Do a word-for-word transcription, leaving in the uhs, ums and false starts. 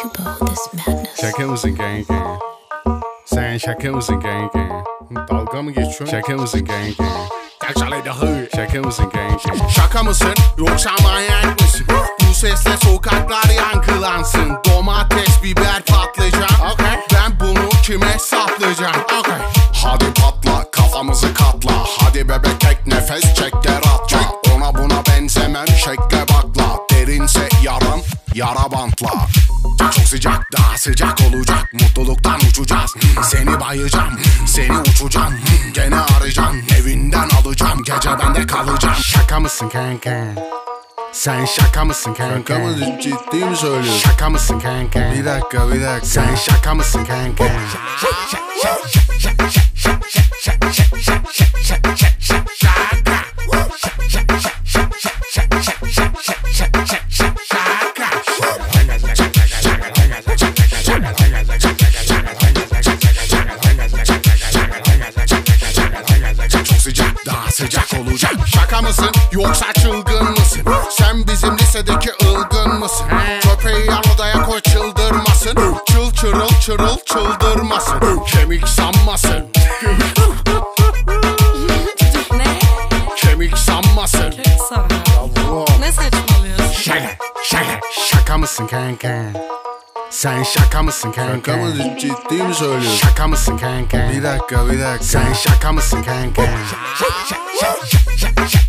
Kubo, this madness. Şaka mısın kanka? Sen şaka mısın kanka? Dalga mı geçiyorsun? Şaka mısın kanka? Gel çalay da hı. Şaka mısın kanka? Şaka mısın yoksa manyak mısın? Bu sesle sokaklar yankılansın. Domates, biber, patlıcan. Okay. Ben bunu kime saplayacağım? Okay. Hadi patla kafamızı katla. Hadi bebek tek nefes çek de rahatla. Ona buna benzemem şekle bakla. Derinse yaran yara bantla. Çok sıcak daha sıcak olacak. Mutluluktan uçacağız. Seni bayacağım, seni uçacağım. Gene arayacağım, evinden alacağım. Gece bende kalacağım. Şaka mısın kanka? Sen şaka mısın kanka? Şaka mı, ciddi mi söylüyorsun? Şaka mısın kanka? Bir dakika bir dakika. Sen şaka mısın kanka? Çok sıcak daha sıcak olacak. Şaka mısın yoksa çılgın mısın? Sen bizim lisedeki ılgın mısın? Köpeği yan odaya koy çıldırmasın. Çıl çırıl çırıl çıldırmasın. Kemik sanmasın. Ne? Kemik sanmasın. Çok sağ ol. Ne saçmalıyorsun? Şaka şaka. Şaka mısın kanka? Sen şaka mısın kanka? Şaka mı, ciddi mi söylüyorsun? Şaka mısın kanka? Bir dakika bir dakika. Sen şaka mısın kanka?